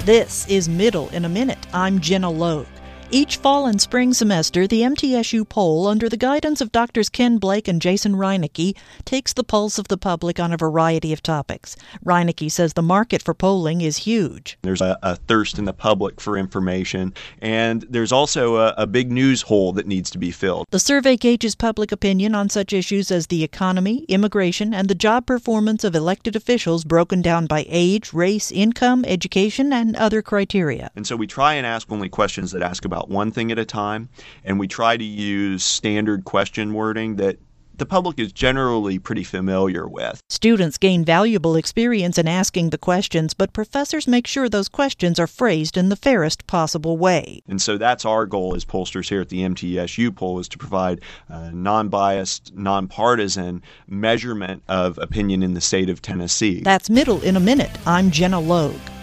This is Middle in a Minute. I'm Jenna Logue. Each fall and spring semester, the MTSU poll, under the guidance of Drs. Ken Blake and Jason Reinecke, takes the pulse of the public on a variety of topics. Reinecke says the market for polling is huge. There's a thirst in the public for information, and there's also a big news hole that needs to be filled. The survey gauges public opinion on such issues as the economy, immigration, and the job performance of elected officials broken down by age, race, income, education, and other criteria. And so we try and ask only questions that ask about one thing at a time, and we try to use standard question wording that the public is generally pretty familiar with. Students gain valuable experience in asking the questions, but professors make sure those questions are phrased in the fairest possible way. And so that's our goal as pollsters here at the MTSU poll, is to provide non-biased, nonpartisan measurement of opinion in the state of Tennessee. That's Middle in a Minute. I'm Jenna Logue.